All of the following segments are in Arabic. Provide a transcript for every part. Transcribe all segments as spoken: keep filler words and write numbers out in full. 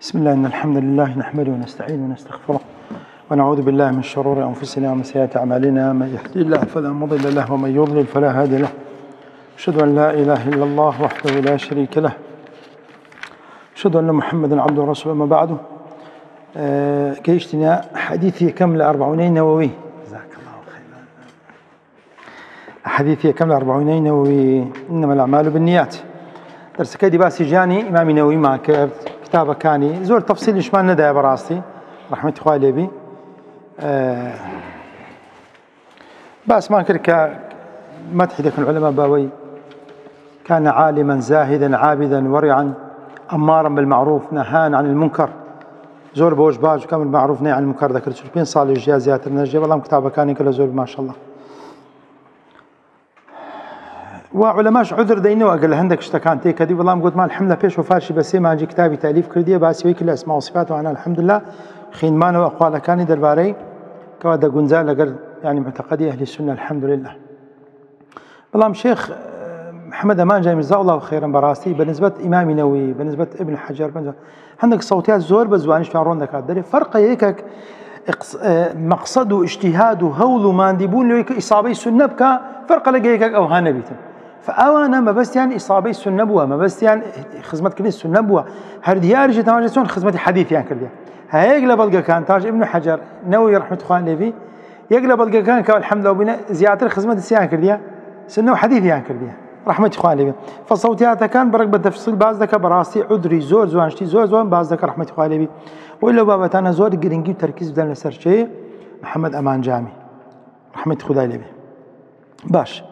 بسم الله إن الحمد لله نحمده ونستعينه ونستغفره ونعوذ بالله من شرور أنفسنا ومن سيئات أعمالنا. من يهدي الله فلا مضل له ومن يضلل فلا هادي له. أشهد أن لا إله إلا الله وحده لا شريك له. أشهد أن محمدا عبده ورسوله. أما بعد أه كيشتنا حديثي كم لأربعين نووي. جزاك الله خيرا. حديثي كم لأربعين نووي إنما الأعمال بالنيات. درس كيدي باسي جاني إمام نووي ما كرت كتابة كاني زور تفصيل إيش ما ندى براستي رحمة الله عليه. أه بس ما كرك مدح ذاك العلماء باوي كان عالما زاهدا عابدا ورعا أمارا بالمعروف نهان عن المنكر زور بوش باج وكامل المعروف نهي عن المنكر. ذكرت شو بين صالح الجازيات النجيب والله كتابة كاني كله زور ما شاء الله. وعلماء عذر دينه وقال عندك اشتكان تيك هذه والله قلت ما الحمد لله بيش وفارشي بس ما عندي كتابي تأليف كردية بس ويك الأسماء وصفات وأنا الحمد لله خين ما نو أقوال كاني درباري كوادا جنزال لقل يعني معتقدي أهل السنة الحمد لله. والله شيخ محمد أمان جاي جزاه الله خيرا براستي بالنسبة إمام نووي بالنسبة ابن حجر بالنسبة عندك صوتيات زور بزوانش في عرون ذاك الدري فرق هيك مقصد اجتهاد وهول ما نديبون له إصابة السنة بك فرق لقيك أو هانبيته. فأوانا ما بس يعني إصابة السنة بوا ما بس يعني خدمة كل السنة بوا هرديار جت تواجدون خدمة حديث يعني كرديا هيقلب الجا كان تاج ابن حجر نووي رحمة الله عليه يقلب الجا كان كالحمد لله وبنا زيادة خدمة السيان كرديا سنة وحديث يعني كرديا رحمة الله عليه. فصوتياته كان بركب التفصيل بعض ذاك براسي عذري زور زوانشتي زور زوان بعض ذاك رحمة الله عليه. وإلا بابتنا زور جرينجي تركيز بدل نسر شيء محمد أمان جامي رحمة الله عليه. باش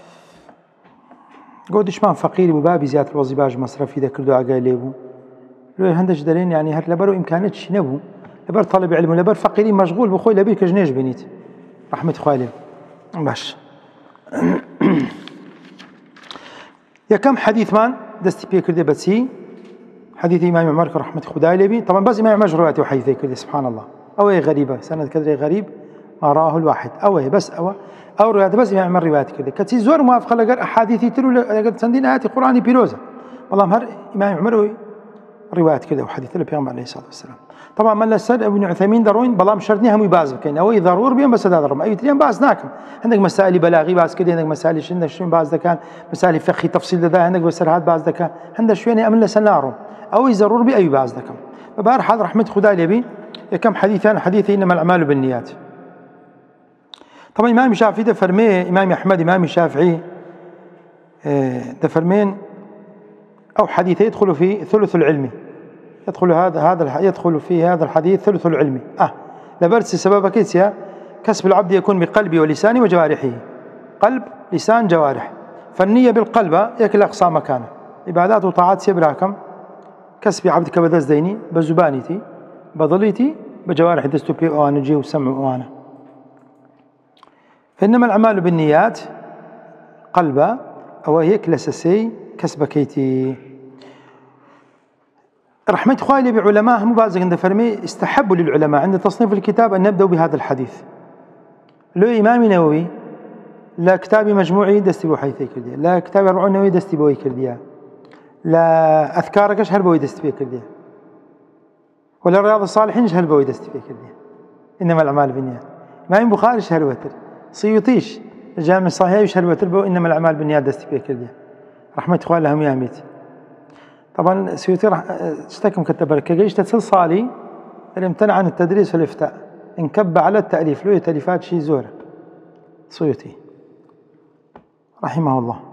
قودش ما فقير وبابي زيادة الوظيفة مصرفي ذا كردو عقاي ليبو لو هندش دلين يعني هر لبرو إمكانياتش نبو لبر طالب علم لبر فقيري مشغول بخوي لبير كجنيش بنيت رحمة خوالي. باش يا كم حديث مان دستي بيه كردي بسي حديث إمام عمر رحمة خداي لبي طبعا بس إمام عمر روايته وحديثي كردي سبحان الله أو هي غريبة سند كدري غريب ما راه الواحد أو هي بس أو أو رواية بس إمام عمر رواية كذا كتير زور موافقة لقر أحاديث تلو لقر سندين آيات قرآني بيروزة والله مهر إمام عمر رواية كذا وحديث اللي بيعمل عليه الصلاة والسلام. طبعا من لسد ابن عثيمين دروين بلام شرطني هم يباز بكين أو ضرور بيهم بس هذا ضروري أي تريان باز ناكم عندك مسائل بلاغي باز كذا عندك مسائل شنو شنو باز ذكان مسائل فقهي تفصيل ذا عندك بس هاد باز ذكان عندك شوية أمن لسنارهم أو ضرور بأي باز ذكان. فبار حاضر رحمة خداي لبي كم حديثان حديث إنما الأعمال بالنيات. طبعا إمام الشافعي ده فرميه إمام أحمد إمام الشافعي ده فرمين أو حديث يدخل في ثلث العلم يدخل هذا هذا يدخل في هذا الحديث ثلث العلم. آه لبرس سبب كيسيا كسب العبد يكون بقلبه ولسانه وجوارحه قلب لسان جوارح. فالنية بالقلب يكل أقصى مكانه عبادات وطاعات سيبراكم كسب عبدك بذز ديني بزبانيتي بضليتي بجوارح دستوبي وأنا جي وسمع وأنا. فإنما الأعمال بالنيات قلبا أو هيك لسسي كسبكيتي. رحمة خوالي بعلماء مبازق عند فرمي استحبوا للعلماء عند تصنيف الكتاب أن نبدأ بهذا الحديث. لو إمام نووي لا كتاب مجموعي دستي بو حيثي كرديا لا كتاب أربعون نووي دستي بوي كرديا لا أذكارك إيش هربوي دستي بي كرديا ولا رياض الصالحين إيش هربوي دستي بي كرديا. إنما الأعمال بالنيات. إمام بخاري إيش هربوتر سيوطيش الجامع الصحيح يشهر وتربو إنما الأعمال بالنيات دستي بيه كرديا رحمة الله لهم يا ميت. طبعا سيوطي رح اشتكم كتب لك جيش تتصل صالي اللي امتنع عن التدريس والإفتاء انكب على التأليف له تأليفات شي زورة سيوطي رحمه الله.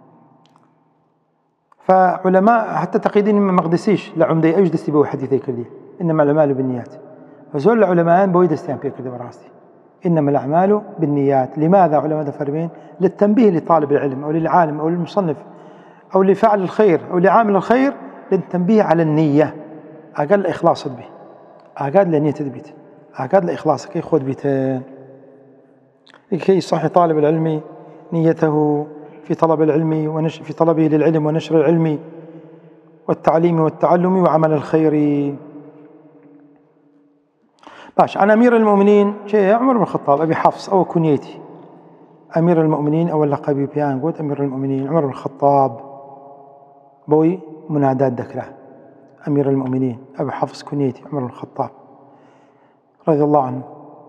فعلماء حتى تقييدين من مقدسيش لعمدي أيش دستي بيه حديثي كرديا إنما الأعمال بالنيات. فزول العلماء بوي دستيان بيه كرديا براستي إنما الأعمال بالنيات. لماذا علماء فرمين؟ للتنبيه لطالب العلم أو للعالم أو للمصنف أو لفعل الخير أو لعامل الخير للتنبيه على النية. أقل إخلاص به أقل لنية تثبت أقل لإخلاصك يخذ بيتين لكي صح طالب العلم نيته في طلب العلم ونشر في طلبه للعلم ونشر العلم والتعليم والتعلم وعمل الخير. باش عن أمير المؤمنين شيء عمر بن الخطاب أبي حفص أو كنيتي أمير المؤمنين أو لقبي بيان قلت أمير المؤمنين عمر بن الخطاب بوي منادات ذكره أمير المؤمنين أبي حفص كنيتي عمر بن الخطاب رضي الله عنه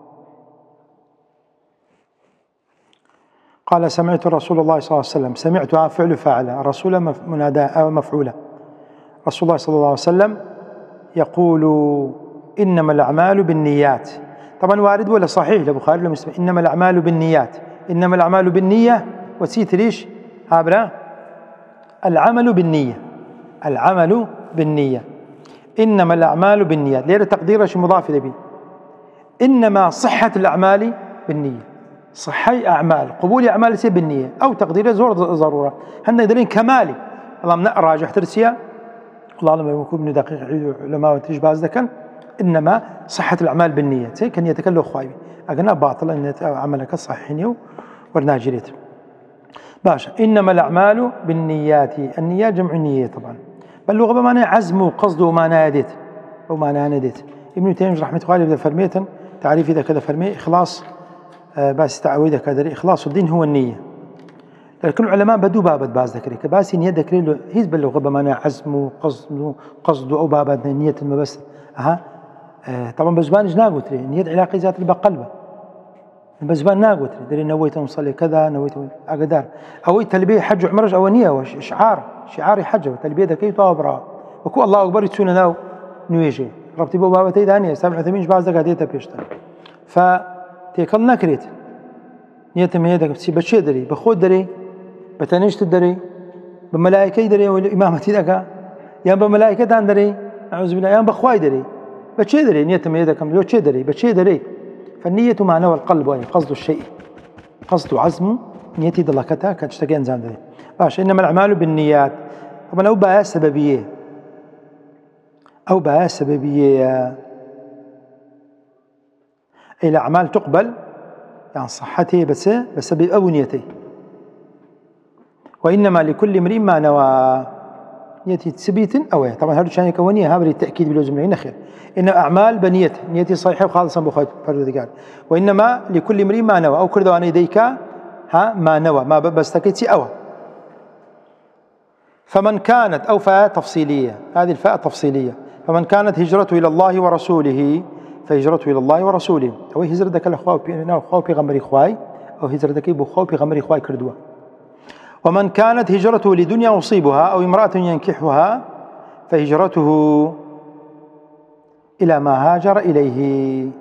قال سمعت رسول الله صلى الله عليه وسلم، سمعتها فعل فاعل، رسول منادى أو مفعولة، رسول الله صلى الله عليه وسلم يقول إنما الأعمال بالنيات. طبعا وارد ولا صحيح لبخاري ولا مسلم، إنما الأعمال بالنيات، إنما الأعمال بالنية وسيت ليش هابرا العمل بالنية، العمل بالنية، إنما الأعمال بالنيات، ليه تقديره شيء مضاف إليه، إنما صحة الأعمال بالنية، صحي أعمال قبول أعمال سي بالنية، أو تقديره زور ضرورة، هن يدرين كمالي اللهم راجع ترسيا الله لما يكون من دقيق علماء وتريش باز ذكر، إنما صحة الأعمال بالنية، سي كان يتكلم خوايبي أجنا باطل أن عملك صحيح ورناجريت باشا. إنما الأعمال بالنيات، النية جمع النية طبعا، بل لغة بمعنى عزم وقصد وما نادت وما نادت. ابن تيمية رحمة الله عليه فرميتا تعريف إذا كذا فرمي إخلاص آه بس تعويذ كذا إخلاص الدين هو النية، لكن العلماء بدو بابد باز ذكري كباس نية ذكري له هيز باللغة بمعنى عزم وقصد قصد أو بابد نية المبس أها آه طبعا بزبان جناقو تري نية علاقة ذات بقلبه بزبان ناقو تري دري نويت نصلي كذا نويت أقدر أو تلبية حج عمرج أو نية وشعار شعاري حج وتلبية ذكي طابرة وكو الله أكبر يتسون ناو نويجي ربطي بو بابتي ثانية سبعة ثمين باز ذكر ديتا بيشتر فتيكل نكريت نية ما يدك بس بشيء دري بخود دري بتنيش تدري بملائكة دري والإمامة ذاك يا بملائكة دان دري أعوذ بالله يا بخواي دري بشيء دري نية ما يدك لو شيء دري بشيء دري. فالنية معنى والقلب يعني قصد الشيء قصد عزم نيتي دلكتها كتشتكي إنسان دري باش. إنما الأعمال بالنيات طبعا أو بها سببية أو بها سببية أي الأعمال تقبل يعني صحتي بس بسبب أو نيتي، وإنما لكل امرئ ما نوى نيتي تثبيت أو طبعا هذا شان كونية هذا التأكيد بلوزم العين خير. إن أعمال بنية نيتي صحيحة وخالصة بخير فرد قال وإنما لكل امرئ ما نوى أو كردوا أنا يديك ها ما نوى ما بستكيتي أو. فمن كانت أو فاء تفصيلية، هذه الفاء تفصيلية، فمن كانت هجرته إلى الله ورسوله فهجرته إلى الله ورسوله، أو هجرتك الأخوة بيننا أخوة بغمر إخواي أو هجرتك بأخوة بغمر إخواي كردوا. ومن كانت هجرته لدنيا يصيبها أو امرأة ينكحها فهجرته إلى ما هاجر إليه.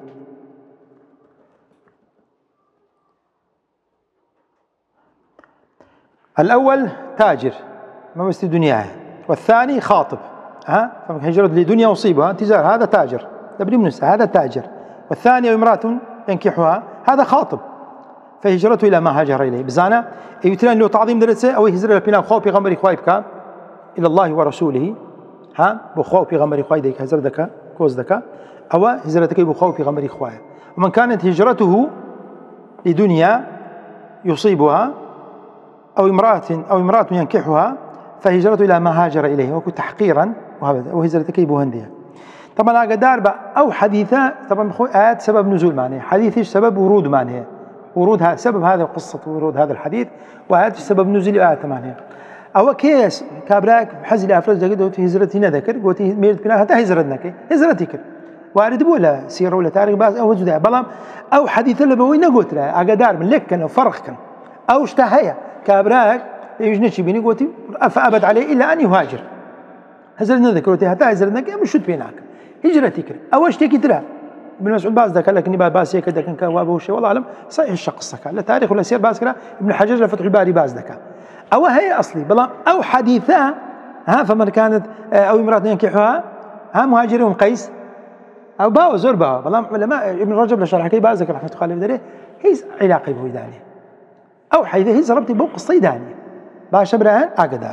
الأول تاجر ما بس دنياه، والثاني خاطب ها فهجرة لدنيا يصيبها تجار هذا تاجر تبري منسى هذا تاجر، والثاني امرأة ينكحها هذا خاطب فهجرته إلى ما هاجر إليه. بزانا يتلان له تعظيم درسه أو هجرة لبناء خوف في غمر خوايبك إلى الله ورسوله ها بخوف في غمر خوايدك هجر ذكا كوز ذكا أو هجرتك بخوف في غمر خوايا. ومن كانت هجرته لدنيا يصيبها أو امرأة أو امرأة ينكحها فهجرته إلى ما هاجر إليه وكو تحقيرا وهجرتك بوهندية. طبعا أقدار أو حديثة طبعا آيات سبب نزول معناه، حديث سبب ورود معناه، ورود سبب هذا قصة ورود هذا الحديث، وآيات سبب نزول آيات معناه. أو كيس كابراك حزل أفرز جدود في هجرتنا ذكر قوتي ميرد بنا هذا هجرتك هجرتك وارد ولا سيرة ولا تاريخ باز أو وجود بلام أو حديث اللي بوينا قلت له أقدار من لك كان فرق كان أو اشتهيا كابراك يجنش بيني قوتي فأبد عليه إلا أن يهاجر هجرتنا ذكر قوتي هذا هجرتك مش شد بينك هجرتك أو اشتكي ترى ابن مسعود باز ذكر لك إني باز هيك ذكر كان وابو شيء والله أعلم صحيح الشق الصكا لا تاريخ ولا سير باز كلا ابن حجر لفتح الباري باز ذكر أو هي أصلي بلا أو حديثة ها فمن كانت أو امرأة ينكحها ها مهاجرهم قيس أو باو زور باو بلا علماء ابن رجب لشرح كي باز ذكر رحمة الله عليه هي علاقة به داني أو حيث هي زربتي بوق الصيداني باش برهان أقدر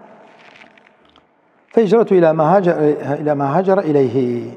فهجرته إلى ما هاجر إلى ما هاجر إليه.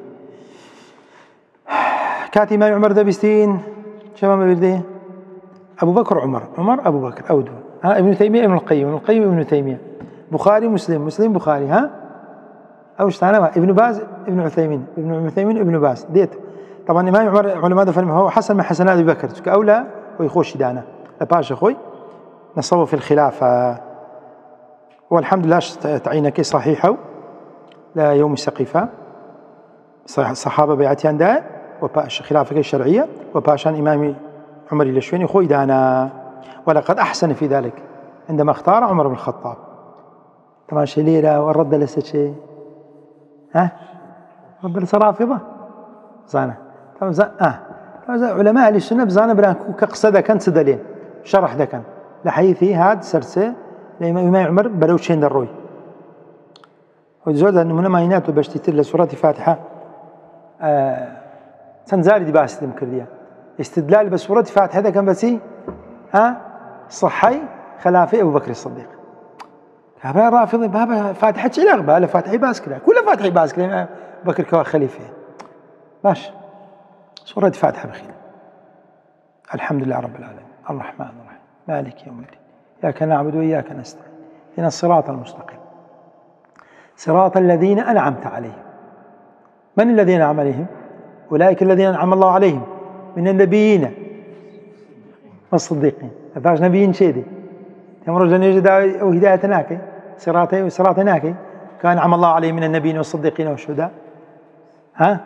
كاتي ما عمر دبستين شباب ما بيرديه أبو بكر عمر عمر أبو بكر أودو ها ابن تيمية ابن القيم ابن القيم ابن تيمية بخاري مسلم مسلم بخاري ها أو اشتعنا ابن باز ابن عثيمين ابن عثيمين ابن باز ديت طبعا ما عمر علماء فهم هو حسن من حسنات أبي بكر كأولى ويخش دانا لباش أخوي نصبوا في الخلافة والحمد لله تعينك صحيحة لا يوم سقيفة صحابة بيعتيان دا وباش خلافة الشرعية وباشان إمام عمر الشويني خوي دانا، ولقد أحسن في ذلك عندما اختار عمر بن الخطاب. طبعا شليرة والرد لسه شيء ها رد لسه رافضة زانا طبعا زان اه طبعا علماء أهل السنة بزانا بلا كقصة كان سدلين شرح ده كان لحيثي هاد سرسة لإمام عمر بلوشين دروي وزود أنه من ما يناتو باش تتر لسورة فاتحة آه سنزاري دي باستم كرديا استدلال بسورة فاتحة هذا كان بسي ها صحي خلافة أبو بكر الصديق هذا رافض بابا فاتحة شلغ بقى فاتحة باسكلا كل فاتحة باسكلا بكر كوا خليفة باش سورة فاتحة بخير. الحمد لله رب العالمين الرحمن الرحيم مالك يوم الدين إياك نعبد وإياك نستعين اهدنا الصراط المستقيم صراط الذين أنعمت عليهم. من الذين أنعم عليهم؟ أولئك الذين أنعم الله عليهم من النبيين والصديقين. فاش نبيين شيدي تمر جن يجد وهداية ناكي صراطي وصراط ناكي كان أنعم الله عليهم من النبيين والصديقين والشهداء. ها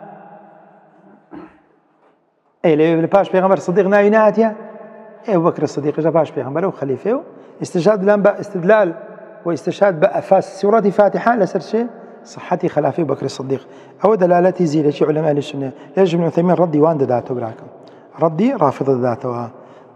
اي لي باش بيغمبر الصديق نايناتيا ابو بكر الصديق جا باش بيغمبر وخليفه استشهاد لان استدلال واستشهاد بقى فاس سورة فاتحة لسر شيء صحتي خلافي بكر الصديق أو دلالتي زي شيء علماء السنة. ليش ابن عثيمين ردي وان ذاته براكم ردي رافض ذاته.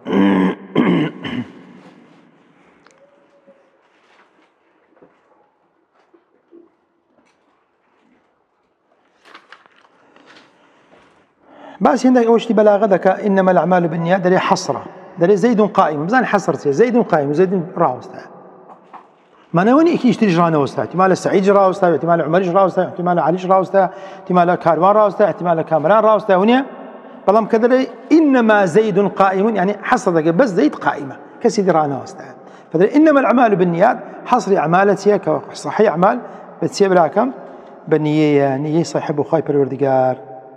بس عندك أول شيء بلاغة ذاك إنما الأعمال بالنيات دليل حصرة دليل زيد قائم مزان حصر زيد قائم زيد راوسته ما نوني إكي يشتري جرانا وستا احتمال سعيد راوستا احتمال عمر راوستا احتمال علي راوستا احتمال كاروان راوستا احتمال كامران راوستا ونيا بلام كذا إنما زيد قائم يعني حصر ذاك بس زيد قائمة كسيد رانا وستا فدل إنما الأعمال بالنيات حصر أعمالتها كصحيح أعمال بتسيب لكم بالنية نية صاحب وخايب الوردقار.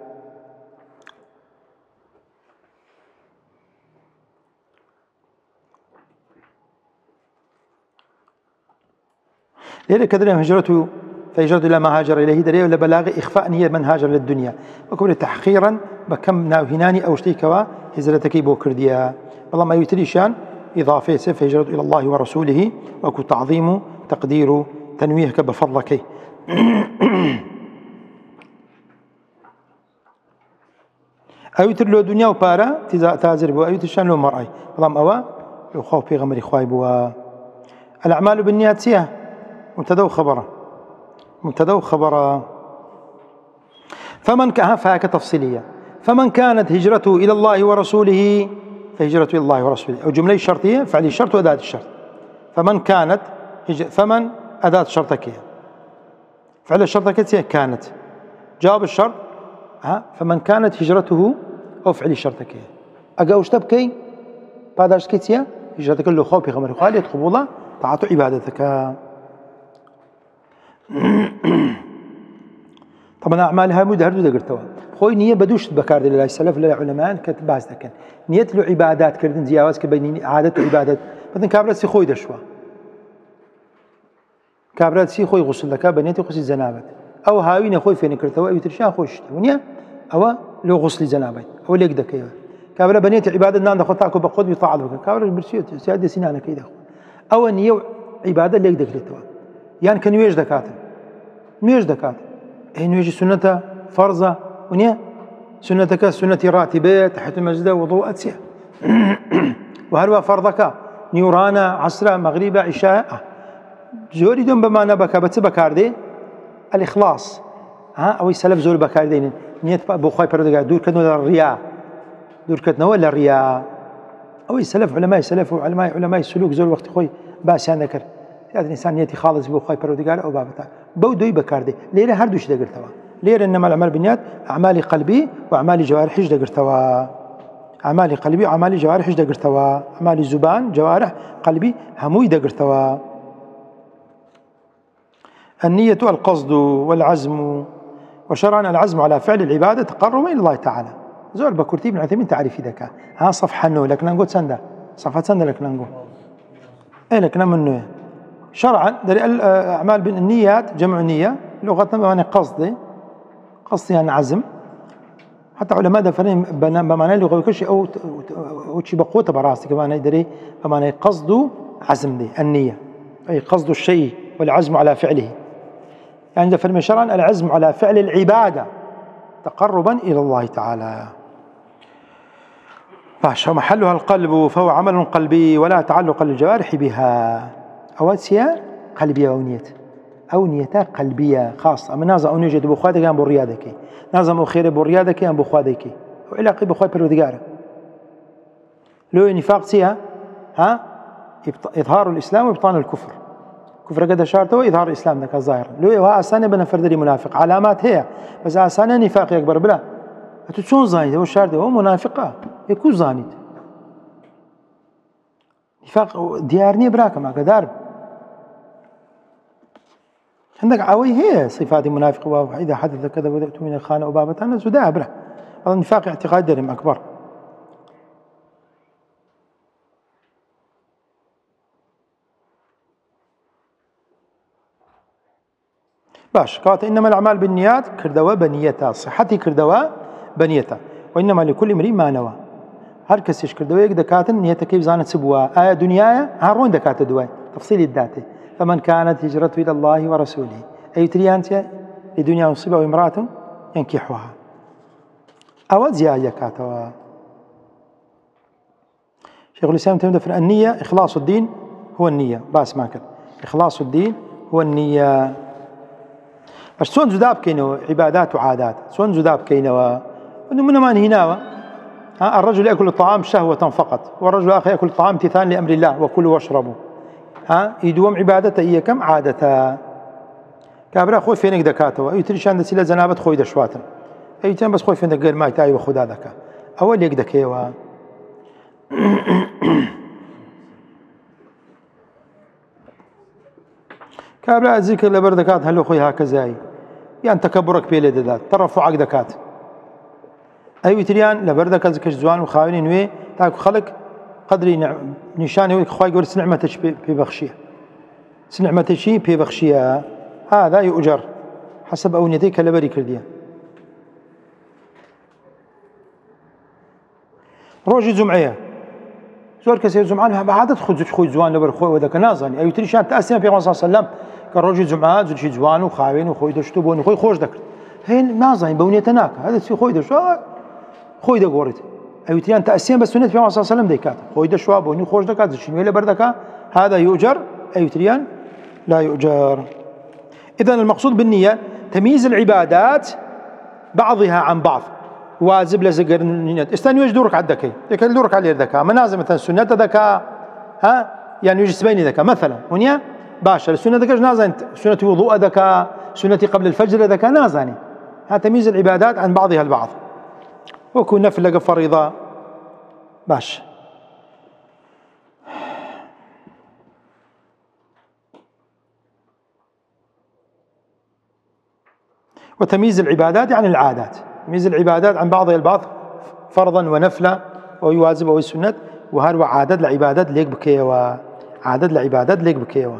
لذلك كذلك هجرته فهجرته إلى ما هاجر إليه دليل ولا بلاغ إخفاء نية من هاجر للدنيا وكبر تحقيرا بكم ناوهناني أو شتيكوا هجرتك بو كرديا والله ما يتريشان إضافة فهجرته إلى الله ورسوله وكو تعظيم تقدير تنويه بفضلك. أو يتر دنيا وبارا تازر بو أو يترشان له مرأي والله أوا لو خوف في غمر إخواي بوا. الأعمال بالنيات سيها مبتدا وخبره مبتدا وخبره. فمن كان فهك تفصيليه فمن كانت هجرته الى الله ورسوله فهجرته الى الله ورسوله او جمله شرطيه فعل الشرط واداه الشرط. فمن كانت فمن اداه شرطك فعل الشرط كانت جواب الشرط ها فمن كانت هجرته او فعل الشرطك اجاوش تبكي بعدش كيتيا هجرتك له خوف غمر خالد قبوله تعاطي عبادتك. طبعا أعمالها مدهر ذكرتها خوي نية بدوش بكار لله السلف للعلماء كتب باز لكن نية له عبادات كردن زياوز كبين عادة وعبادات مثلا كابرات سي خوي دشوا كابرات سي خوي غسل لك بنيتي غسل زنابت أو هاوين خوي فين كرتوا يترشان خوش ونيا أو لو غسل زنابت أو ليك دكيا كابرات بنيتي عبادة نان دخل تاكل بقود بيطاع لك كابرات برشيت سيادة سنانك كيدا أو نية عبادة ليك دكتوا يعني كان يوجد دكاتره نويج دكاتره هي نويج سنة فرضة ونيا سنتك سنة راتبة تحت المسجد وضوء أتسيا وهروا فرضك نيورانا عصرة مغربة عشاء زوري دون بما نبكى بس بكاردي الإخلاص ها أو السلف زور بكاردين نيت أبو خايب بردقة دور كتنو الرياء دور كتنو ولا الرياء أو السلف علماء السلف وعلماء علماء السلوك زور وقت خوي باس يعني ذكر هذا الإنسان نيتي خالص بو خايب بردقة أو بابتا بودوي بكاردي ليرة هردوش دقرتوا ليرة إنما الأعمال بالنيات أعمال قلبي وأعمال جوارح دقرتوا أعمال قلبي وأعمال جوارح دقرتوا أعمال الزبان جوارح قلبي هموي دقرتوا. النية القصد والعزم وشرعا العزم على فعل العبادة تقرب إلى الله تعالى. زول بكرتي بن عثيمين تعرف ذاك ها صفحة نو لكن نقول سندا صفحة سندا لكن نقول إيه لكن منه شرعا الأعمال بالنيات جمع نية لغتنا بمعنى قصد، قصد يعني عزم. حتى علماء دفرين بمعنى لغوي كل شيء أو أو شيء بقوته براسك بمعنى يدري بمعنى قصد عزم دي النية، أي قصد الشيء والعزم على فعله. يعني دفرين شرعا العزم على فعل العبادة تقربا إلى الله تعالى. فاشا محلها القلب فهو عمل قلبي ولا تعلق للجوارح بها. أواتسيا قلبية أو نية أو نيتا قلبية خاصة. أما نازم أو نيجي بخوادك أم بريادك، نازم أو خير بريادك أم بخوادك، وعلاقة بخواد بالودقارة. لو نفاق سيها ها إظهار الإسلام وإبطان الكفر. كفر قد شارته وإظهار الإسلام ذاك الظاهر. لو ها أسانة بنا فردري منافق علامات هي، بس أسانة نفاق يكبر بلا. أتشون زانيت هو شارته هو منافقة يكون زانيت. نفاق ديارني براك ما قدار. عندك عوي هي صفات المنافق، وإذا حدث كذا وذأت من الخانة وبابة أنا زداء بره. هذا النفاق اعتقاد درهم أكبر. باش قالت إنما الأعمال بالنيات كردوا بنيتها صحتي كردوا بنيتها وإنما لكل امرئ ما نوى. هر كسيش كردوا يقدر كاتن نيته كيف زانت سبوا آية دنيايا هارون دكات دواء تفصيل الذاتي. فمن كانت هجرته إلى الله ورسوله أي تريانتي لدنيا مصيبة وامرأة ينكحها أو زيادة كاتوا. شيخ الإسلام تمد في النية إخلاص الدين هو النية باس ما كان إخلاص الدين هو النية. بس سون زداب كينو عبادات وعادات سون زداب كينو إنه من ما هنا الرجل يأكل الطعام شهوة فقط والرجل الآخر يأكل الطعام امتثالا لأمر الله وكلوا واشربوا. ها يدوم عبادته هي كم عادتها كابرا خوي فينك دكاته أي تري شان دسيلة زنابة خوي دشواتن أي تن بس خوي فينك غير ما يتاعي وخذ هذاك أول يك دكيوا. كابرا ذكر لبردكات هلو خوي هكذا يعني تكبرك بيلي ذات ترفعك دكات أي تريان لبردك ذكر زوان وخاوين نوي تاكو خلق قدري نشاني خوي يقول سنعمتش ببخشيه سنعمتش ببخشيه هذا يؤجر حسب أونيتك لبري كرديا. روجي جمعية زور كسي جمعان بعد تخرج خوي زوان لبر خوي وذاك نازني أي تريشان تأسيم في صلى الله عليه وسلم كروجي جمعة زوجي زوان وخاوين وخوي دشتو بون خوي خوش ذكر هي نازني بونيتناك هذا في خوي دشو خوي دقورت أي تريان تأسيم بس سنة في صلى الله عليه وسلم ديكات خوي دشوا بوني خوش دكات شنو ولا بردك هذا يؤجر أي تريان لا يؤجر. إذن المقصود بالنية تمييز العبادات بعضها عن بعض واجب لزقر النية استنى يوجد دورك على الذكاء يكل دورك على الذكاء منازل مثلا سنة ذكاء ها يعني يوجد سبيني ذكاء مثلا ونيا باشا السنة ذكاء نازن سنة وضوء ذكاء سنة قبل الفجر ذكاء نازني. ها تمييز العبادات عن بعضها البعض وكون نفل لقى فريضة باش. وتمييز العبادات عن العادات تمييز العبادات عن بعضها البعض فرضا ونفلا ويواجب أو السنة وهذا عادات العبادات ليك بكيوا عادات العبادات ليك بكيوا.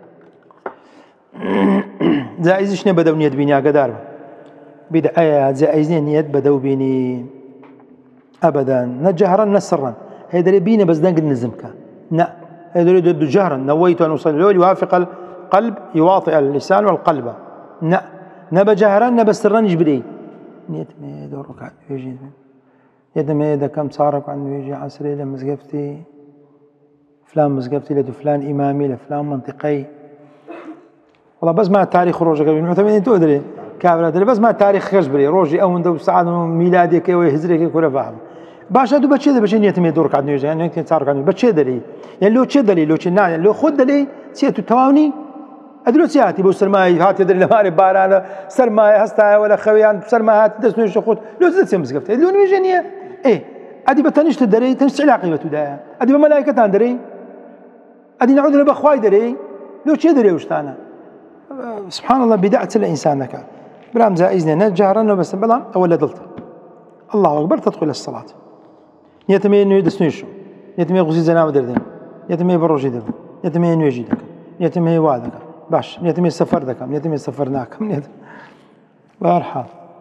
زائزش نبدأ نيت بيني أقدار بدعاية زائزين نيت بدأوا بيني أبدا نجهرا نسرا هيدا بينا بس نقل نزمك لا هيدا جهرا نويت أن أصلي له يوافق القلب يواطئ اللسان والقلب لا نبى جهرا نبى سرا يجبري نيت ما دورك عن ويجي يد ما يدا كم صارك عن ويجي عسري لمزقفتي فلان مزقفتي لدو فلان إمامي لفلان منطقي والله بس ما تاريخ روجك المعتمدين تقدري كابرا دري بس ما تاريخ خجبري روجي أو ندو سعد ميلادي كي ويهزري كي كله فاهم باشا دو بتشي ده بتشي نيت ما دورك عن ويجي يعني نيت صارك عن بتشي دلي يعني لو تشي دلي لو تشي يعني لو خد دلي سيتو تواني أدلو سياتي بو سرماي هات يدري لماري بارانة سرماي هستا ولا خويان سرماي هات دسنو شخوت لو زدت سيمس قفت لو نيجينيا إيه أدي بتنش تدري تنش علاقة بتودايا أدي بملائكة تندري أدي نعود لبخواي دري لو شيء دري وشتانا سبحان الله بدعة الإنسان لك برام زائزنا نجهرنا بس بلام أولا دلت الله أكبر تدخل الصلاة نيتمي إنه يدسنيشو نيتمي غزي زنام دردين نيتمي بروجي دردين نيتمي إنه يجيدك نيتمي وادك باش نيتم السفر دكم نيتم السفر ناكم نيتم بارحال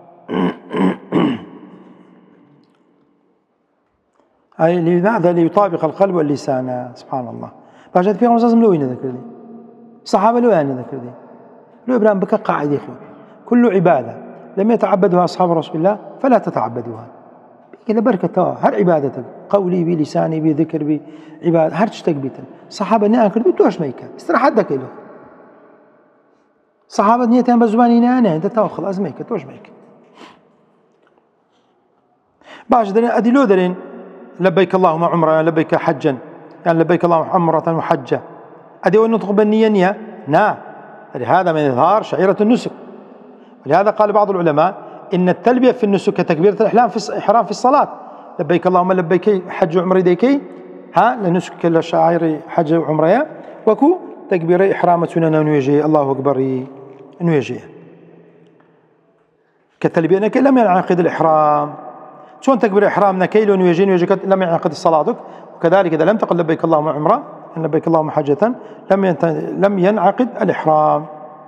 أي لماذا ليطابق القلب واللسان سبحان الله باش في غمزة ملوين ذكر دي صحابة لو أنا ذكر دي لو إبراهيم بك قاعد يخوي كل عبادة لم يتعبدها أصحاب رسول الله فلا تتعبدوها كذا بركة هر عبادتك قولي بلساني بذكر بعبادة هر تشتك بيتن صحابة نأكل بيتوش ميكا استراحت دك له صحابة نيتان بزباني أنا أنت تأخذ أزميك توش ميك باش درين أدي لو درين لبيك اللهم عمرة لبيك حجا يعني لبيك اللهم عمرة وحجة أدي ونطق بالنية نية نا لهذا من إظهار شعيرة النسك ولهذا قال بعض العلماء إن التلبية في النسك كتكبيرة الإحرام في الإحرام في الصلاة لبيك اللهم لبيك حج وعمرة ديكي ها لنسك لشعائر حج وعمرة وكو تكبير إحرام سنن نويجي الله أكبر نويجي كالتلبية نكي لم ينعقد الإحرام شون تكبير إحرام نكي نويجي نويجي لم ينعقد صلاتك وكذلك إذا لم تقل لبيك اللهم عمرة لبيك اللهم حجة لم لم ينعقد الإحرام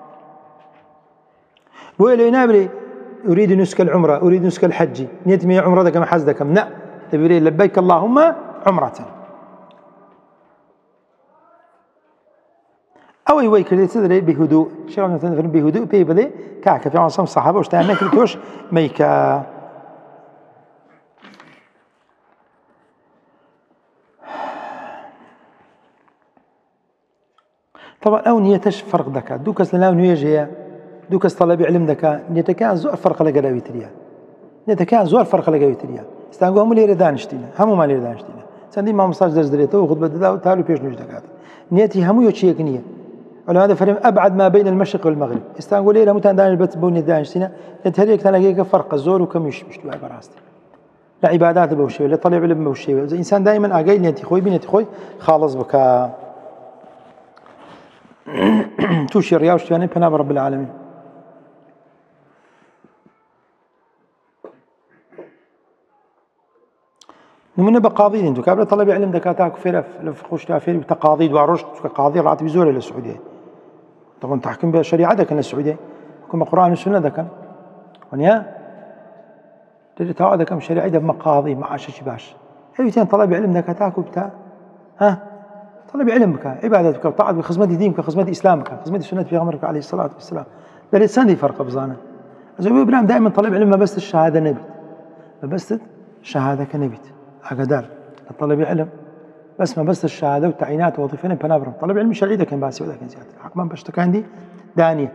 وإلى نابلي أريد نسك العمرة أريد نسك الحج نيت مي عمرة كما حزدكم لا تبيري لبيك اللهم عمرة أو يوي كذا تدري بهدوء شو مثلا بهدوء بي بدي كعك في عصام الصحابة واشتهينا كلتوش ميكا طبعا أو نيتش فرق دكا دوكس لا نيجيا دوكس طلب علم دكا نيتكان زور فرق لقلاوي تريا نيتكان زور فرق لقلاوي تريا استانقوا هم اللي ردانشتينا هم ما اللي ردانشتينا سندي ما مصاج درس دريته وخطبة دا تعالوا بيش نوج دكات نيتي هم يوتشيك نية ولا هذا فرم أبعد ما بين المشرق والمغرب استانقوا لي لما تندانش بس بوني دانشتينا نتهريك تلاقيك فرق الزور وكم يش مش تبع براستي لا عبادات بوشي ولا طلب علم بوشي الإنسان دائما أجاي نيتي خوي بنيتي خوي خالص بك توشي الرياض وشتواني بناب رب العالمين نمنا بقاضي انتو كابلا طلب علم دكاتاك فيرا لفخوش تافير بتقاضي دوارشت كقاضي راتب زور للسعودية طبعا تحكم بالشريعة دكا للسعودية حكم القرآن والسنة دكا ونيا تجي تاوى دكا شريعة دكا مقاضي معاش شباش هيوتين طلب علم دكاتاك وبتاع ها طلب علمك عبادتك وطاعتك بخدمة دينك وخدمة إسلامك خدمة سنة پیغمبرك عليه الصلاة والسلام ده الإنسان دي فرق بزانه أبو إبراهيم دائما طلب علم ما بس الشهادة نبت ما بس الشهادة كنبت أقدر طلب علم بس ما بس الشهادة والتعيينات ووظيفين بنابرم طلب علم شرعي ده كان باسي وده كان زيادة الحق ما بشتك عندي دانية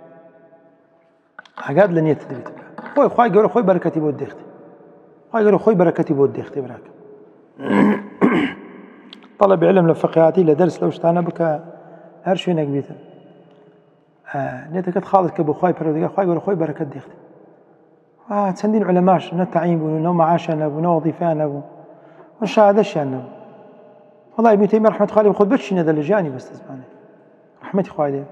أقاد لن يتدريت خوي خوي يقولوا خوي بركتي بود اختي خوي يقولوا خوي بركتي بود اختي براك طلب علم لفقياتي لدرس لو اشتانا بك هرشي نقبيته آه نيتك خالص كبو خوي برودي خوي يقولوا خوي بركة دي اختي آه تسندين علماش نتعين بو نو معاشنا بو نو وظيفانا بو والشهادة شانا والله ابن تيمية رحمة خالي وخذ بتشي هذا اللجاني بس تسمعني رحمتي خوالي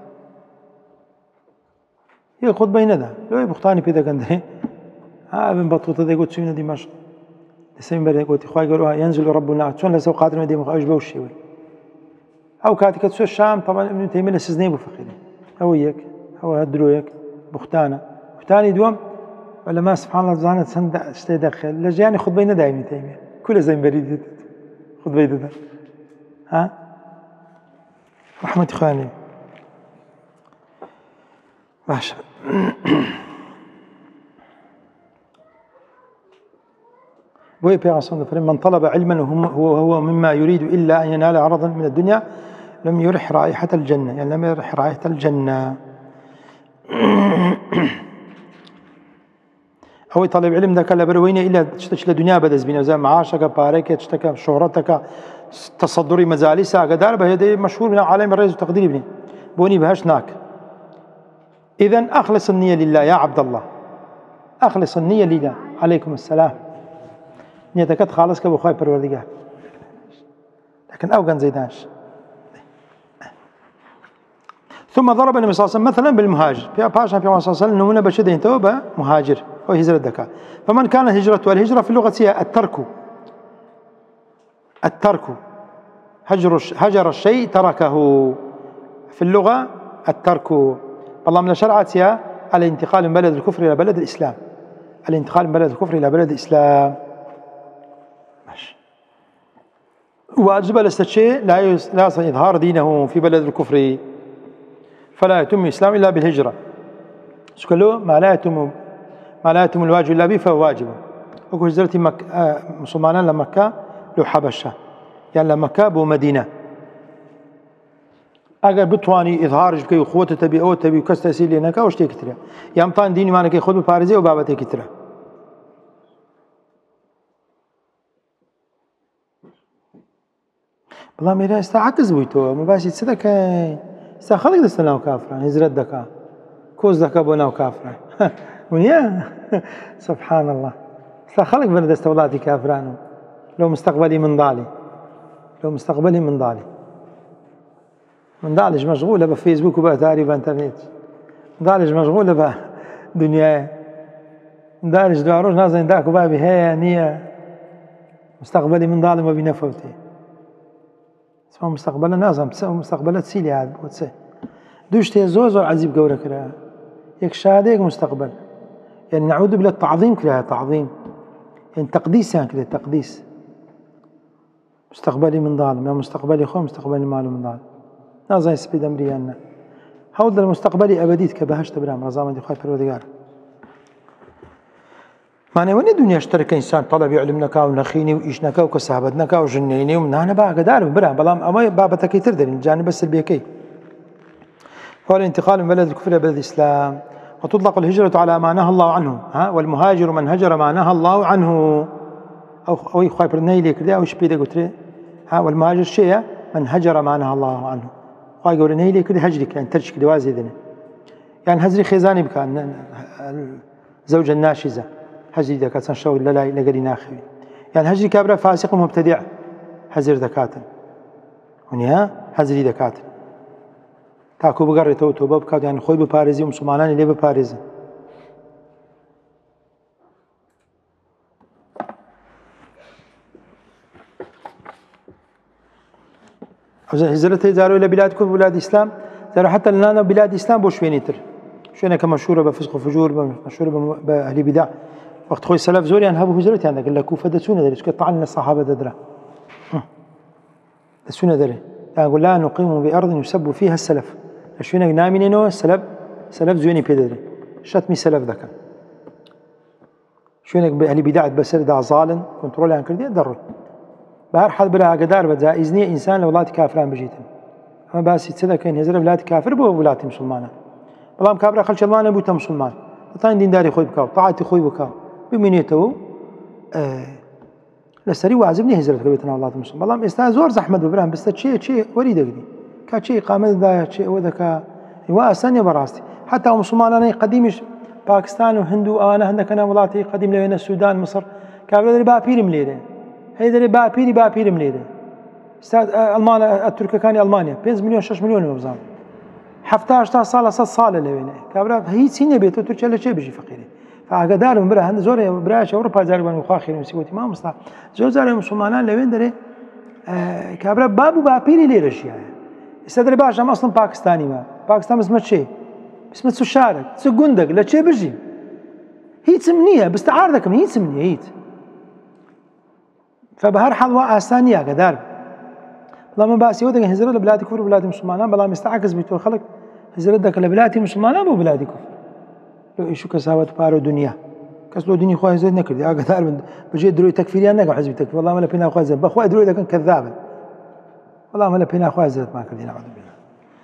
هي خذ بين ذا لو يبختاني في ذا قندري ها ابن بطوطة ذا قلت سوينا دمشق السمين بري قلت خوي يقولوا ينزل ربنا شلون لسه قادر ما ديم خايش بوشي وي او كاتك تسوى الشام طبعا ابن تيمية لسزني بو فقيري هو يك هو هدرويك بختانه بختاني دوم ولا ما سبحان الله زانت سند استدخل لجاني خذ بين ذا ابن تيمية كل زين بريد خذ بين ذا ها رحمة خواني ماشي وهي في من طلب علما هو هو مما يريد إلا أن ينال عرضا من الدنيا لم يرح رائحة الجنة يعني لم يرح رائحة الجنة هو طالب علم ذاك لا بروين إلا تشتكي الدنيا بدز بينا زي معاشك بارك تشتكي شهرتك تصدري مجالسها قدار بهذا مشهور من عالم الرئيس وتقدير ابني بوني بهاش ناك إذن أخلص النية لله يا عبد الله أخلص النية لله عليكم السلام نيتك خالص كابو خايب پروردگار لكن أوغن زيدانش ثم ضرب النبي صلى الله عليه وسلم مثلا بالمهاجر في باشا في صلى الله عليه وسلم نمونه بشدين توبه مهاجر أو هجرة دكا فمن كان هجرته الهجرة في اللغة هي الترك الترك هجر هجر الشيء تركه في اللغة الترك. والله من شرعتها الانتقال من بلد الكفر إلى بلد الإسلام، الانتقال من بلد الكفر إلى بلد الإسلام. ماشي. واجب الاستشيء لا لا يصل إظهار دينه في بلد الكفر، فلا يتم الإسلام إلا بالهجرة. سكلو ما لا يتم ما لا يتم الواجب إلا به فهو واجب. وكو هجرتي مك... آه مسلمان لمكة لو حبشة يعني لمكة بو مدينة اگر بتواني اظهارش بكي وقوته تبي او تبي وكس تأثير لينك او شتي كتره يا امطان ديني مانك خود بپارزه و بابته كتره. والله ميرا استعكز بيتو مباشي صدق استا خلق دستنا كافرا هجرت دكا كوز دكا بونا كافرا ونيا سبحان الله استا خلق بنا دست ولاتي كافرانو لو مستقبلي من ضالي لو مستقبلي من ضالي من ضالج مشغولة بفيسبوك وبأثاري بانترنت، من ضالج مشغولة بدنيا، من ضالج دواروش نازل داك وبابي هي نية مستقبلي من ضالي ما بينفوتي. اسمه مستقبلا نازم مستقبلا تسيلي عاد بوتسي. دوش تيزو زور عزيب قورة كلها. يك شهادة يك مستقبل. يعني نعوذ بالله التعظيم كلها تعظيم. يعني تقديس يعني كده تقديس. مستقبلي من ضال، ما مستقبلي خو مستقبلي ماله من ضال. نازل سبيد أمريانا هود المستقبلي أبديت كبهشت برام رزامة دي خايف الوديار معنى وين الدنيا اشترك إنسان طلب يعلمنك ونخيني وإيشنك وكسابتنك وجنيني ومن هنا بقى قدار برام بلام أما بابتك يتردر الجانب بس البيكي. هو الانتقال من بلد الكفر إلى بلد الإسلام. وتطلق الهجرة على ما نهى الله عنه ها والمهاجر من هجر ما نهى الله عنه أو أو خايف النيلي كذا أو شبيده قلت ها والمهاجر شيء من هجر ما نهى الله عنه. قاي يقول إنه لي كده هجري كان ترش كده وازي ذني يعني هجري خيزاني بكان الزوجة الناشزة هجري ذا كاتن شو لا لا لقري ناخوي يعني هجري كابرا فاسق ومبتدع هزر ذكاتن ونيا هجري ذكاتن تاكو بقرة تو تو بابكات يعني خوي بباريزي ومسلمان اللي بباريزي هجرته زاروا إلى بلاد كفر بلاد إسلام زاروا حتى لنا بلاد إسلام بوش وينيتر شوينا كمشهورة بفسق وفجور مشهورة بأهل بدع وقت خوي السلف زوري أن هبوا هجرتي عندك قال لك كوفة دسونا دري سكت طعن الصحابة ددرا دسونا دري يعني أقول لا نقيم بأرض يسب فيها السلف شوينا نامينينو السلف سلف زويني بيدري شتمي سلف ذكر شوينا بأهل بدع بسر دا ظالم كنترول عن كردي دروا بهر حال بلا قدار بدا إذنية إنسان لولاد كافران بجيتن أما بس يتصدق كأن هزر بلاد كافر بو بلاد مسلمانة والله مكابر خلش الله نبوت مسلمان طاين دين داري خوي بكاو طاعتي خوي بكاو بمنيته آه لسري وعزبني هزرت بيتنا والله مسلم والله استاذ زور زحمة ببرام بس شيء شيء وريد قدي كشيء قامت ذا شيء وذاك وأسانية براستي حتى مسلمان أنا قديمش باكستان وهندو أنا عندك أنا ولاتي قديم لين السودان مصر كابر دري بابير مليره هي دري بابيري بابير مليره استاذ ألمانيا التركيا كان ألمانيا بينز مليون شش مليون مبزام حفتاش تا صالة صد صالة لوينه كابر هي سنة بيته تركيا لا شيء بيجي فقيره فأقدر من برا هند زوري براش أوروبا زاري بنو خاخير مسكوتي ما مصلح زور زاري مسلمان لوين دري آه كابر بابو بابيري ليرش يعني استدري باش أنا أصلا باكستاني ما باكستان اسمه شيء اسمه سشارك سجندق لا شيء بيجي هي تسمنيها بس تعارضكم هي تسمنيها هي فبهر حال وأسانية قدر لما بس يودك هزر لبلاد كفر بلاد مسلمان بلا مستعكس بيتو خلق هزر دك لبلاد مسلمان أبو بلاد كفر لو إيشو كساوات بارو دنيا كسلو دنيا خواه زيد نكردي أقدر من بجي دروي تكفيريان نقع حزب تكفير والله ما لبينا خواه زيد بخواه دروي ده كان كذاب والله ما لبينا خواه زيد ما كردي نعوذ بالله.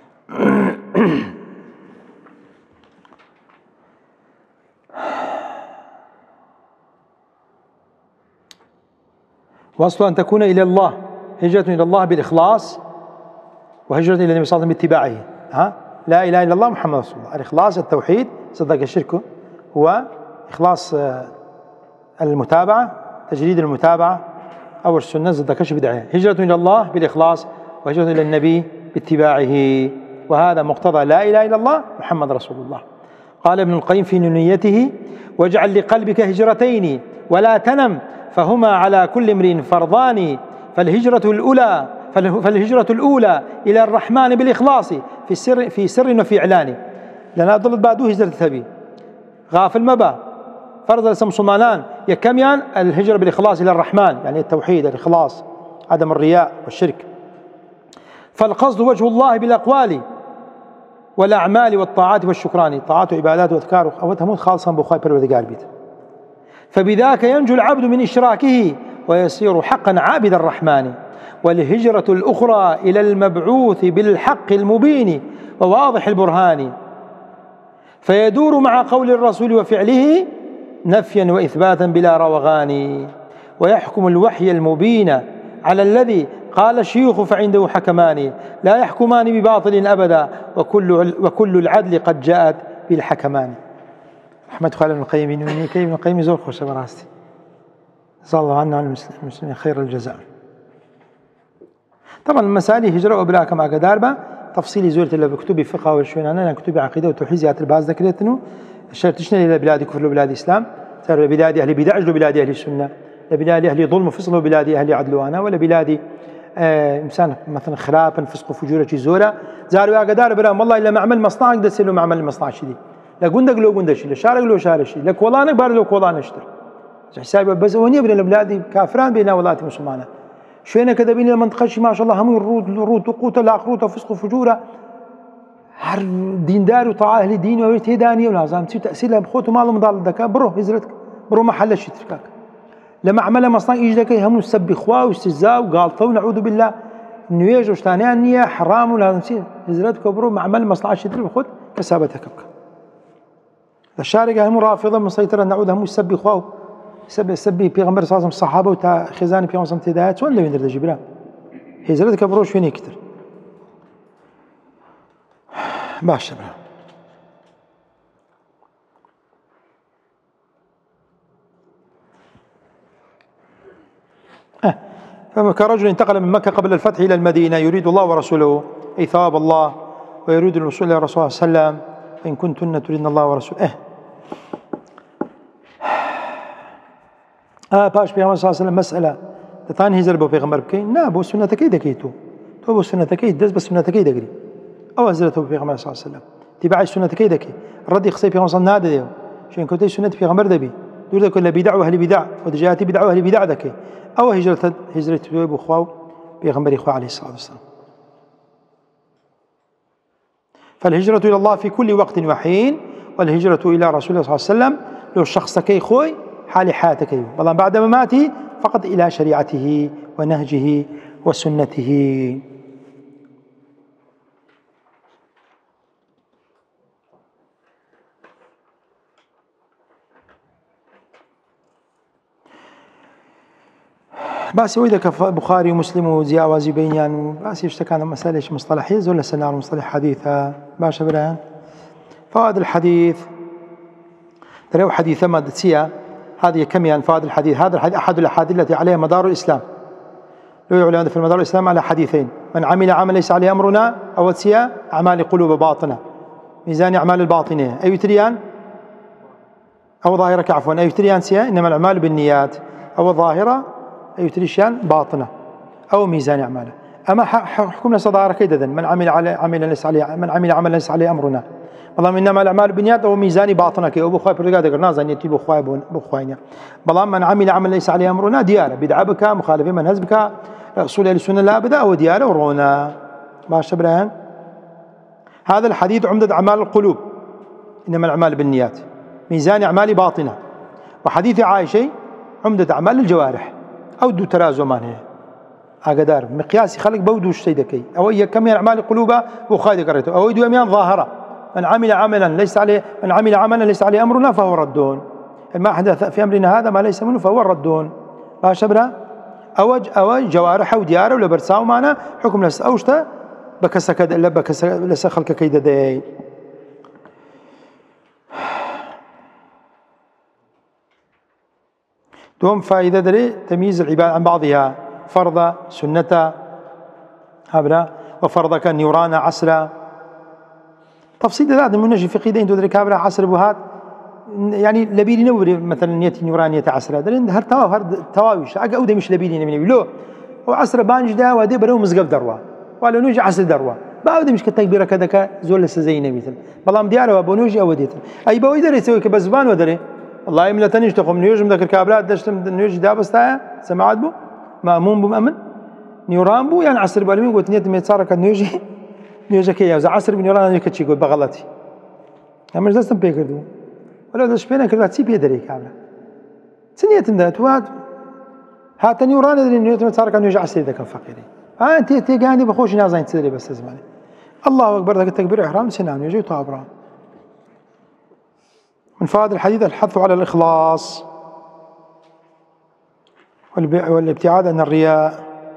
وأصل أن تكون إلى الله هجرة إلى الله بالإخلاص وهجرة إلى النبي صلى الله عليه وسلم باتباعه ها لا إله إلا الله محمد رسول الله. الإخلاص التوحيد صدق الشرك هو إخلاص المتابعة تجريد المتابعة أو السنة صدق الشرك بدعة. هجرة إلى الله بالإخلاص وهجرة إلى النبي باتباعه وهذا مقتضى لا إله إلا الله محمد رسول الله. قال ابن القيم في نونيته واجعل لقلبك هجرتين ولا تنم فهما على كل امرئ فرضان فالهجرة الأولى فالهجرة الأولى إلى الرحمن بالإخلاص في سر في سر وفي إعلان، لأن ضلت بعده هجرة ثبي غافل مبا فرض السمصمانان يكميان الهجرة بالإخلاص إلى الرحمن، يعني التوحيد الإخلاص عدم الرياء والشرك. فالقصد وجه الله بالأقوال والأعمال والطاعات والشكران، طاعات وعبادات وأذكار أوتهم خالصا بخواي بالوذقار بيت، فبذاك ينجو العبد من إشراكه ويصير حقا عابد الرحمن. والهجرة الأخرى إلى المبعوث بالحق المبين وواضح البرهان، فيدور مع قول الرسول وفعله نفيا وإثباتا بلا روغان، ويحكم الوحي المبين على الذي قال الشيوخ فعنده حكمان، لا يحكمان بباطل أبدا وكل وكل العدل قد جاءت بالحكمان. رحمة خالد ابن القيم ابن القيم زور خوش براستي، جزاه الله عنا عن المسلمين خير الجزاء. طبعا المسائل هجرة وبلاك مع قداربة تفصيلي زورت اللي بكتب فقه والشوين أنا كتب عقيدة وتوحيد زيادة الباز ذكرتنه الشرطشنا إلى بلاد كفر وبلاد الإسلام، صار لبلاد أهل بدع لبلاد أهل السنة، لبلاد أهل ظلم وفصل وبلاد أهل عدل وأنا، ولا بلاد آه إنسان مثلا خراب فسق وفجور زورة زاروا يا قدار برام والله إلا معمل مصنع قد سلوا معمل المصنع شدي لا قندق لو قندق شيء لا شارق لو شارق شيء لك والله بار لو والله نشتر حسابي بس وني بين البلاد كافران بين ولات مسلمانه شوينا كذا بين المنطقه ما شاء الله هم الرود الرود وقوت لا قروت وفسق وفجوره هر دين دار وطاعه اهل دين ويت هدانيه ولازم تصير تاثيرها بخوت مال مضال دك برو هزرتك برو محل شتركك لما عمل مصنع يجدك هم سب اخوه واستهزاء وغلطه ونعوذ بالله نيجو ثانيه النيه حرام ولازم تصير هزرتك برو معمل مصنع شتر بخوت كسابتك الشارقه هم رافضه مسيطره نعوذ هم سب اخوه سب سبي بيغمبر صلى الله عليه وسلم الصحابه وتا خزاني بيغمبر صلى الله عليه وسلم تدايات وين لو يندر جبران هزرتك برو شوين يكتر باشا أه. فكرجل انتقل من مكة قبل الفتح إلى المدينة يريد الله ورسوله أي ثواب الله ويريد الوصول إلى الرسول صلى الله عليه وسلم إن كنتن تريدن الله ورسوله أه. آه باش بيغمبر صلى الله عليه وسلم مسألة تتاني هزر بو بيغمبر بكين نا بو سنة كي دكيتو تو بو سنة كي دز بس سنة كي دقري أو هزرته بيغمبر صلى الله عليه وسلم تبع السنة كي دكي الرد يخصي بيغمبر صلى الله عليه وسلم شين كنتي سنة بيغمبر دبي دور ذا كل بدع وأهل بدع ودجاتي بدع وأهل بدع دكي أو هجرة هجرة بو خواو بيغمبر إخوة عليه الصلاة والسلام. فالهجرة إلى الله في كل وقت وحين والهجرة إلى رسول الله صلى الله عليه وسلم لو الشخص كي خوي حال حياتك والله بعد مماته فقط إلى شريعته ونهجه وسنته. بس وإذا بخاري ومسلم وزياوازي بينيان بس يشتكى مسألة مصطلحية ولا سنة مصطلح حديثة باشا برهان. فوائد الحديث ترى حديث ما تسيا هذه كم يعني فوائد الحديث. هذا الحديث أحد الأحاديث التي عليها مدار الإسلام. لو يعلن في مدار الإسلام على حديثين: من عمل عمل ليس عليه أمرنا أو تسيا أعمال قلوب باطنة ميزان أعمال الباطنة أي تريان أو ظاهرة عفوا أي تريان سيا إنما الأعمال بالنيات أو ظاهرة أي تريشان باطنة أو ميزان أعماله. أما حكمنا صدارة كيدا من عمل على عمل ليس عليه من عمل عمل ليس عليه أمرنا بلام إنما الأعمال بالنيات أو ميزان باطنة كي أو بخواي برجع دقرنا زانيتي بخواي بخواينا بلام من عمل عمل ليس عليه أمرنا ديارة بدعة بك مخالفين من هزبك أصول السنة لا بدا أو ديارة ورونا باش برهان. هذا الحديث عمدة أعمال القلوب إنما الأعمال بالنيات ميزان أعمال باطنة. وحديث عائشة عمدة أعمال الجوارح أو دو ترازو مانه أقدار مقياس خلق بودو الشيدكي أو هي كم أعمال قلوبها وخايد قريته أو يدو أميان ظاهرة من عمل عملا ليس عليه من عمل عملا ليس عليه أمرنا فهو ردون. ما حدث في أمرنا هذا ما ليس منه فهو ردون. باشبرا أوج أوج جوارح ودياره ولا برساو معنا حكم لس أوشته بكسك إلا بكس لس خلق كيد داي. دوم فائدة دري تمييز العبادة عن بعضها فرض سنة هبرا وفرض كالنيران عسرا تفصيل ذات من نجي في قيدين تدرك هبرا عسر بهات يعني لبيري نوري مثلا نيتي نيرانية عسرا درين هر توا هر تواويش أجا أودي مش لبيري نمني لو وعصر بانج دا ودي برو مزقف دروا ولا نوجي عصر دروا باودي مش كتكبيره كذا زول لسه زي نبيتن بلام دياره بونوجي او ديتن اي باوي دري يسوي كبزبان ودري والله يملا تنيش تقوم نيوج مذكر كابلات دشتم نيوج دابستا سمعت بو مامون بو مامن نيوران بو يعني عصر بالمين قلت نيت ميتصارك نيوجي نيوجي كي يا عصر بنيوران نيك تشي قلت بغلطي اما جلستم بيكردو ولا دش بينا كرات سي بيدري كامله سنيت اندات واد هات نيوران دري نيوت ميتصارك نيوجي عصر ذاك الفقيري ها انت انت قاعد بخوش نازين تسري بس زماني الله اكبر ذاك التكبير احرام سنان يجي طابرا من فوائد الحديث الحث على الاخلاص والابتعاد عن الرياء.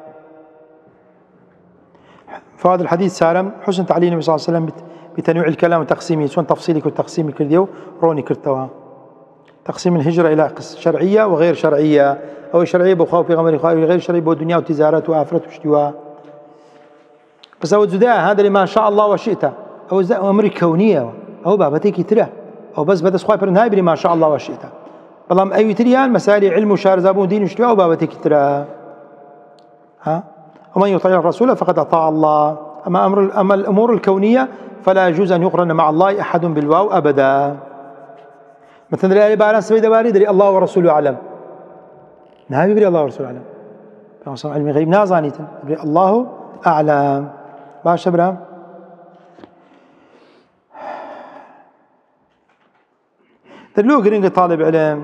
فوائد الحديث سالم حسن تعليم النبي صلى الله عليه وسلم بتنويع الكلام وتقسيمه سواء تفصيلي وتقسيمي كرديو روني كرتوا تقسيم الهجرة إلى شرعية وغير شرعية أو شرعية بخوف في غمر خاوي غير شرعية بالدنيا وتجارة وآفرة واشتواء بس أو زداء هذا اللي ما شاء الله وشئته أو أمر كونية أو بابتك تره أو بس بدس خايف هاي اللي ما شاء الله وشئته بلام أي تريان مسائل علم وشار زابون دين واشتواء أو بابتك تره ها ومن يطيع الرسول فقد أطاع الله أما أمر أما الأمور الكونية فلا يجوز أن يقرن مع الله أحد بالواو أبدا. مثلا الآية باران سبيد باري دري الله ورسوله أعلم نهاية بري الله ورسوله أعلم فأصلا علم غيب نازانيتن بري الله أعلم باش أبرام دلو قرينك طالب علم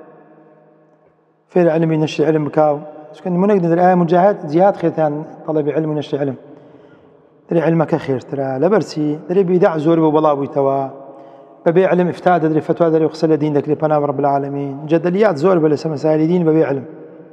في العلم ينشر علم بكاو كان منقد الآية مجاهد جهاد خير ثان طلب علم ونشر علم دري علمك خير ترى لبرسي دري بيدع زور وبلاوي توا ببيع علم افتاء دري فتوى دري وخسل دين ذاك لبنام رب العالمين جدليات زور بلا مسائل دين ببيع علم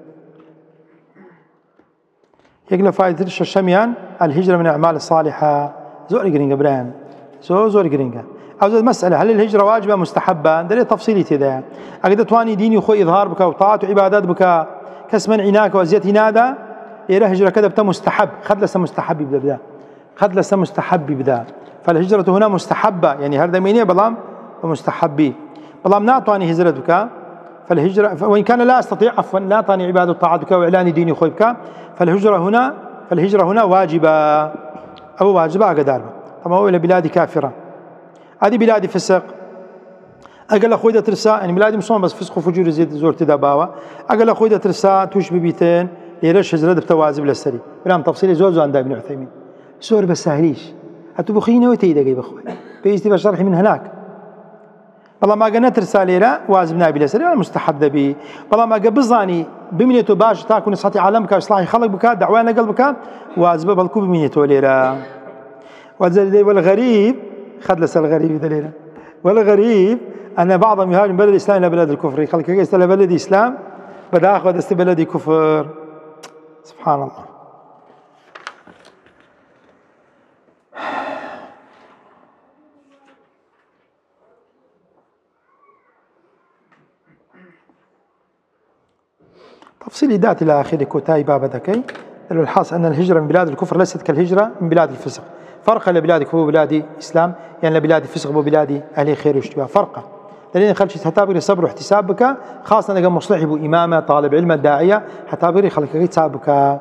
يقل فائدة الشميان الهجرة من الأعمال الصالحة زور قرينجا بران زور زور قرينجا أو زاد مسألة هل الهجرة واجبة مستحبة دري تفصيلي تذا أقدر تواني ديني خو إظهار بك وطاعة وعبادات بك كسمن عناك وزيت نادا إلى هجرة كذا بتا مستحب خد لسه مستحب يبدأ خد لسه مستحب يبدأ فالهجرة هنا مستحبة يعني هذا مينية بلام ومستحبي بلام ناطاني هجرتك فالهجرة وإن كان لا أستطيع عفوا ناطاني عبادة طاعتك وإعلان ديني خويبك فالهجرة هنا فالهجرة هنا واجبة أو واجبة أقدار طبعا هو إلى بلاد كافرة هذه بلاد فسق أقل أخوي ده ترسا يعني بلادي مصون بس فسق وفجور زيد زور تداباوة أقل أخوي ده ترسا توش ببيتين ليرش هجرة بتوازب للسري بلام تفصيلي زور زور عند ابن عثيمين سور بس سهليش هتبو خينا وتيدا جايب أخوي بيجتي بشرحي من هناك والله ما قلنا ترسا ليرا واجبنا بلا سري أنا مستحب ذبي والله ما قبضاني بمنيته باش تاكل نصحتي عالمك إصلاحي خلق بك دعوانا قلبك واجب بالكوب بمنيته ليرا والغريب خد لس الغريب دليلا والغريب أن بعضهم يهاجم بلد الإسلام إلى بلد الكفر خلق يجلس إلى بلد الإسلام بدأ أخذ است بلد كفر سبحان الله. تفصيل ذات إلى آخره كوتاي باب ذكي الحاصل أن الهجرة من بلاد الكفر ليست كالهجرة من بلاد الفسق فرق لبلاد كفر وبلاد إسلام يعني لبلاد الفسق وبلاد أهل خير واشتباه فرقا لأن خلش هتابري صبر واحتسابك خاصة أنك مصلحي بو إمامة طالب علم الداعية هتابري خلك حسابك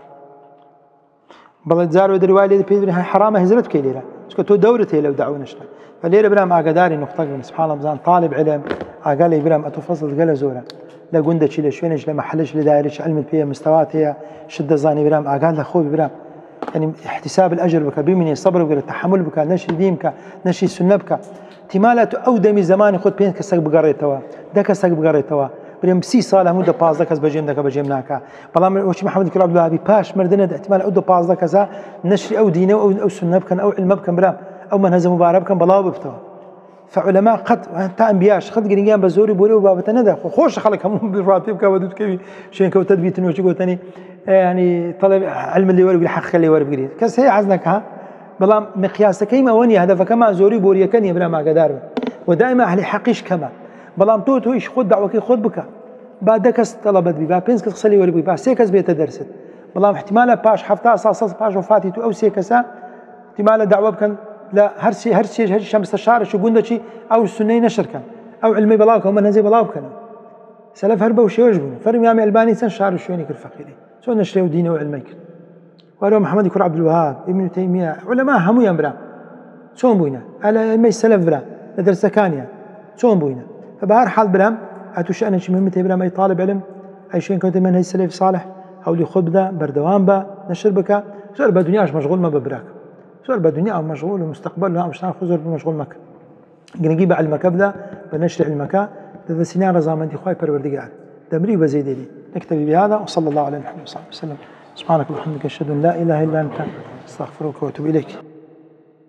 بلد زار ودري والدي بيدري حرام هزرت كيليرا شكو تو دورتي لو دعونا نشتغل فليرا برام أقداري نقطة سبحان الله مزان طالب علم قال لي برام أتفصل قال زورا لا قندة شيء لشوينش لا محلش لدايرش علم فيها مستوات هي شدة زاني برام قال لأخوي برام يعني احتساب الأجر بك بمن الصبر بك التحمل بك نشي ديمك نشي سنة بك احتمالات أودمي زمان خد بين كسق بقريتوا ده كسق بقريتوا بريم بسي صالح مدة باز ذاك بجيم ذاك بجيم ناكا بلام وش محمد كراب الله باش مردنا احتمال أود باز ذاك كذا نشري أو دينه أو أو سنة بك أو علم بك برام أو منهج مبارك بك بلاو بفتوا فعلماء قد أنت أنبياش قد قرينجان بزوري بوري وبابتنا ده خوش خلق هم بالراتب كودود كبي شين كو تدبيت نوشي قلتني يعني طلب علم اللي ورب الحق اللي ورب قريد كاس هي عزنك ها بلا مقياس كيما وني هدفك كما زوري بوري كني بلا ما قدار ودائما أهل حقيش كما بلا توتو إيش خد دعوة خد بك بعد كاس طلبت بي بينس كتصلي ورب بي سيكس بيتدرست بلا احتمال باش حفتا أساس باش وفاتي تو أو سيكسا احتمال دعوة بكن لا هرسي هرسي هرسي شمس الشارع شو قلنا شيء أو السنة نشر كان أو علمي بلاك هم نزي بلاك كانوا سلف هربا وشي يجبون فرم يامي ألباني سن شارع شويني كالفقيري چۆن نەشرێ و دینەوە علمەی کرد وارەوە محەممەدی کوڕ عەبدولوهاب ئیبن تەیمیە عولەما هەموویان برا چۆن بووینە ئەلە ئەمەی سەلەف برا لە دەرسەکانیان چۆن بووینە فبهر حال برام هاتو شأنێکی مهمە برام ئەی طالب علم ئەی شوێن کەوتە منهەج سەلەفی صالح هەولی خۆت بدە بەردەوام بە نەشر بکە زۆر بە دنیاش مەشغوڵ مەبە براکە زۆر بە دنیا مەشغوڵ و مستقبل و هەم شتان خۆ زۆر مەشغوڵ مەکە گرنگی بە علمەکە بدە بە نەشر علمەکە دەدەسینان ڕەزامەندی خوای پەروەردگار دەمری بە زەیدێنی نكتفي بهذا وصلى الله على محمد صلى الله عليه وسلم سبحانك وبحمدك أشهد أن لا إله إلا أنت أستغفرك وأتوب إليك